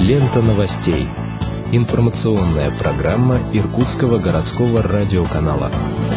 Лента новостей. Информационная программа Иркутского городского радиоканала.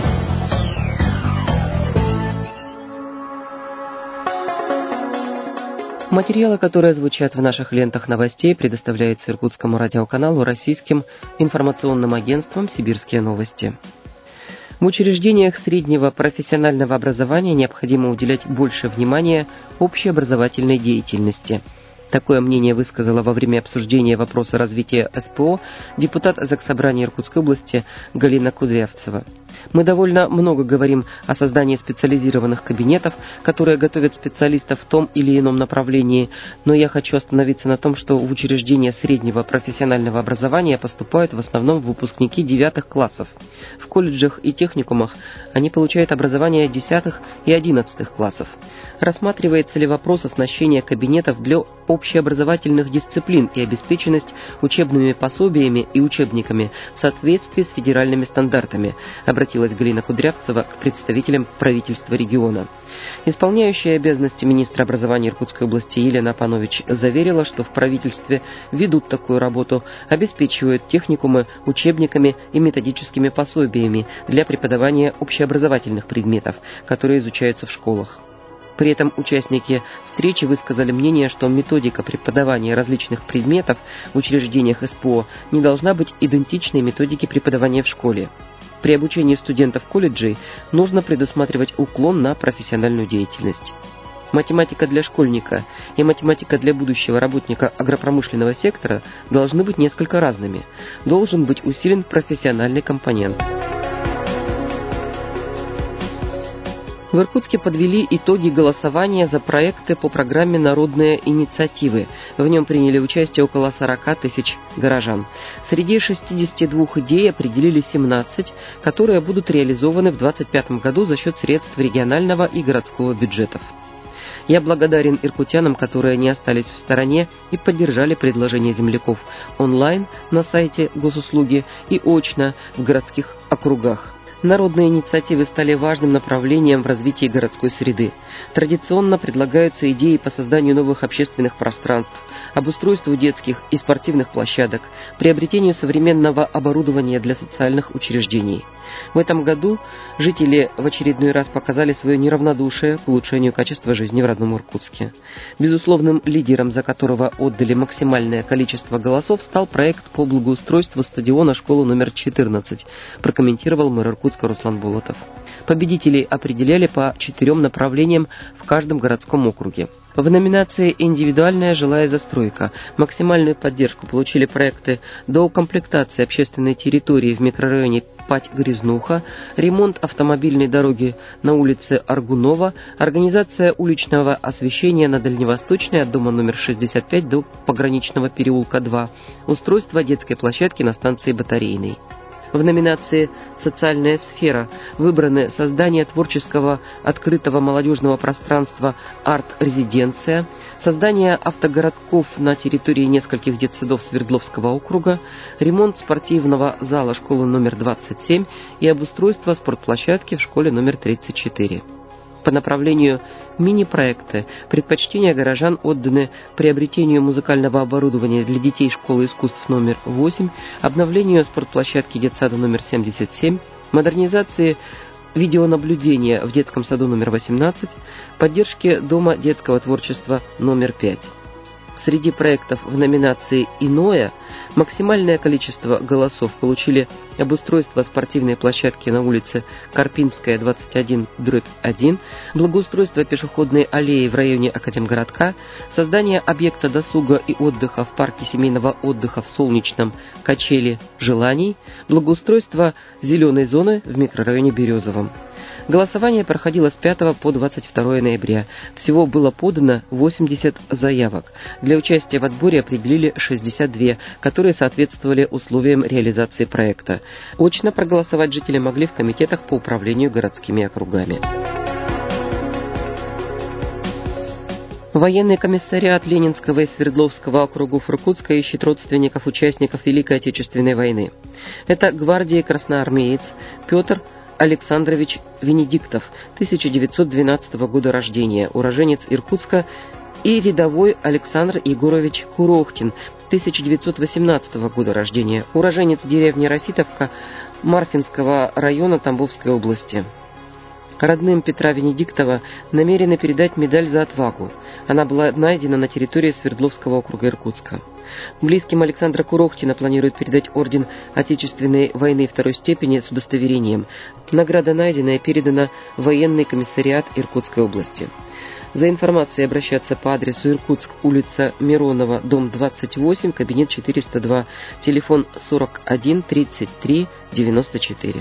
Материалы, которые звучат в наших лентах новостей, предоставляются Иркутскому радиоканалу российским информационным агентством «Сибирские новости». В учреждениях среднего профессионального образования необходимо уделять больше внимания общеобразовательной деятельности. Такое мнение высказала во время обсуждения вопроса развития СПО депутат Заксобрания Иркутской области Галина Кудрявцева. Мы довольно много говорим о создании специализированных кабинетов, которые готовят специалистов в том или ином направлении, но я хочу остановиться на том, что в учреждения среднего профессионального образования поступают в основном выпускники 9 классов. В колледжах и техникумах они получают образование 10 и 11 классов. Рассматривается ли вопрос оснащения кабинетов для общеобразовательных дисциплин и обеспеченность учебными пособиями и учебниками в соответствии с федеральными стандартами, обратилась Галина Кудрявцева к представителям правительства региона. Исполняющая обязанности министра образования Иркутской области Елена Апанович заверила, что в правительстве ведут такую работу, обеспечивают техникумы учебниками и методическими пособиями для преподавания общеобразовательных предметов, которые изучаются в школах. При этом участники встречи высказали мнение, что методика преподавания различных предметов в учреждениях СПО не должна быть идентичной методике преподавания в школе. При обучении студентов колледжей нужно предусматривать уклон на профессиональную деятельность. Математика для школьника и математика для будущего работника агропромышленного сектора должны быть несколько разными. Должен быть усилен профессиональный компонент. В Иркутске подвели итоги голосования за проекты по программе «Народные инициативы». В нем приняли участие около 40 тысяч горожан. Среди 62 идей определили 17, которые будут реализованы в 2025 году за счет средств регионального и городского бюджетов. Я благодарен иркутянам, которые не остались в стороне и поддержали предложения земляков онлайн на сайте госуслуги и очно в городских округах. Народные инициативы стали важным направлением в развитии городской среды. Традиционно предлагаются идеи по созданию новых общественных пространств, обустройству детских и спортивных площадок, приобретению современного оборудования для социальных учреждений. В этом году жители в очередной раз показали свое неравнодушие к улучшению качества жизни в родном Иркутске. Безусловным лидером, за которого отдали максимальное количество голосов, стал проект по благоустройству стадиона школы номер 14, прокомментировал мэр Иркутска Руслан Болотов. Победителей определяли по 4 направлениям в каждом городском округе. В номинации «Индивидуальная жилая застройка» максимальную поддержку получили проекты доукомплектации общественной территории в микрорайоне Пать-Грязнуха, ремонт автомобильной дороги на улице Аргунова, организация уличного освещения на Дальневосточной от дома номер 65 до Пограничного переулка 2, устройство детской площадки на станции Батарейной. В номинации «Социальная сфера» выбраны создание творческого открытого молодежного пространства «Арт-резиденция», создание автогородков на территории нескольких детсадов Свердловского округа, ремонт спортивного зала школы номер 27 и обустройство спортплощадки в школе номер 34. По направлению мини-проекты предпочтения горожан отданы приобретению музыкального оборудования для детей школы искусств номер 8, обновлению спортплощадки детсада номер 77, модернизации видеонаблюдения в детском саду номер 18, поддержке Дома детского творчества номер 5. Среди проектов в номинации «Иное» максимальное количество голосов получили обустройство спортивной площадки на улице Карпинская, 21/1, благоустройство пешеходной аллеи в районе Академгородка, создание объекта досуга и отдыха в парке семейного отдыха в Солнечном, качели желаний, благоустройство зеленой зоны в микрорайоне Березовом. Голосование проходило с 5 по 22 ноября. Всего было подано 80 заявок. Для участия в отборе определили 62, которые соответствовали условиям реализации проекта. Очно проголосовать жители могли в комитетах по управлению городскими округами. Военный комиссариат Ленинского и Свердловского округов Иркутска ищет родственников участников Великой Отечественной войны. Это гвардии красноармеец Петр Александрович Венедиктов, 1912 года рождения, уроженец Иркутска, и рядовой Александр Егорович Курохтин, 1918 года рождения, уроженец деревни Роситовка Марфинского района Тамбовской области. Родным Петра Венедиктова намерены передать медаль за отвагу. Она была найдена на территории Свердловского округа Иркутска. Близким Александра Курохтина планируют передать орден Отечественной войны второй степени с удостоверением. Награда найдена и передана в военный комиссариат Иркутской области. За информацией обращаться по адресу Иркутск, улица Миронова, дом 28, кабинет 402, телефон 41 33 94.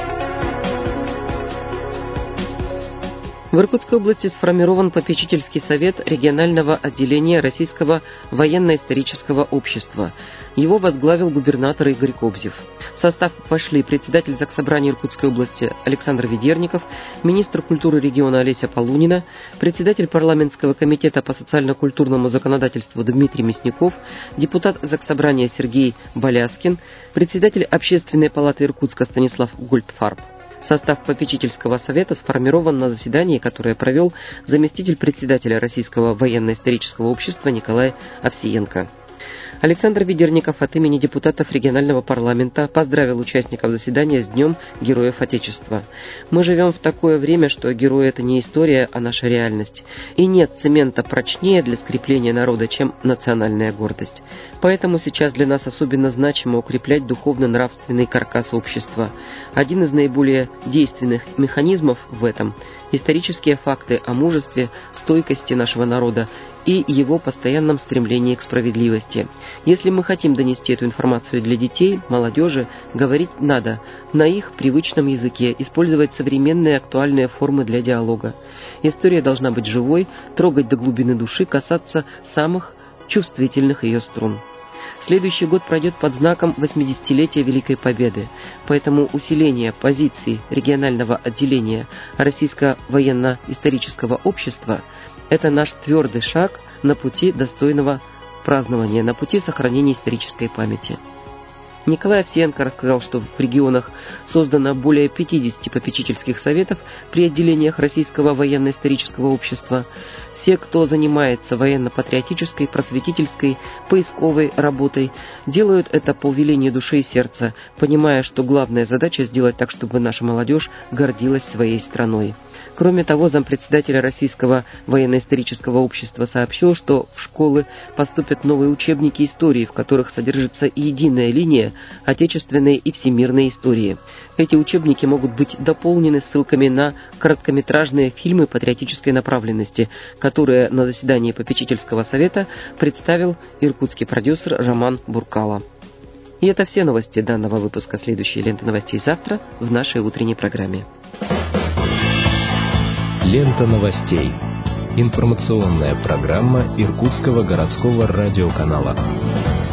В Иркутской области сформирован попечительский совет регионального отделения Российского военно-исторического общества. Его возглавил губернатор Игорь Кобзев. В состав вошли председатель Заксобрания Иркутской области Александр Ведерников, министр культуры региона Олеся Полунина, председатель парламентского комитета по социально-культурному законодательству Дмитрий Мясников, депутат Заксобрания Сергей Боляскин, председатель Общественной палаты Иркутска Станислав Гольдфарб. Состав попечительского совета сформирован на заседании, которое провел заместитель председателя Российского военно-исторического общества Николай Овсиенко. Александр Ведерников от имени депутатов регионального парламента поздравил участников заседания с Днем Героев Отечества. «Мы живем в такое время, что герои — это не история, а наша реальность. И нет цемента прочнее для скрепления народа, чем национальная гордость. Поэтому сейчас для нас особенно значимо укреплять духовно-нравственный каркас общества. Один из наиболее действенных механизмов в этом — исторические факты о мужестве, стойкости нашего народа и его постоянном стремлении к справедливости. Если мы хотим донести эту информацию для детей, молодежи, говорить надо на их привычном языке, использовать современные актуальные формы для диалога. История должна быть живой, трогать до глубины души, касаться самых чувствительных ее струн. Следующий год пройдет под знаком 80-летия Великой Победы, поэтому усиление позиций регионального отделения Российского военно-исторического общества – это наш твердый шаг на пути достойного празднования, на пути сохранения исторической памяти. Николай Овсиенко рассказал, что в регионах создано более 50 попечительских советов при отделениях Российского военно-исторического общества. Все, кто занимается военно-патриотической, просветительской, поисковой работой, делают это по велению души и сердца, понимая, что главная задача сделать так, чтобы наша молодежь гордилась своей страной. Кроме того, зампредседателя Российского военно-исторического общества сообщил, что в школы поступят новые учебники истории, в которых содержится единая линия отечественной и всемирной истории. Эти учебники могут быть дополнены ссылками на короткометражные фильмы патриотической направленности, которые на заседании попечительского совета представил иркутский продюсер Роман Буркало. И это все новости данного выпуска. Следующие ленты новостей завтра в нашей утренней программе. Лента новостей. Информационная программа Иркутского городского радиоканала.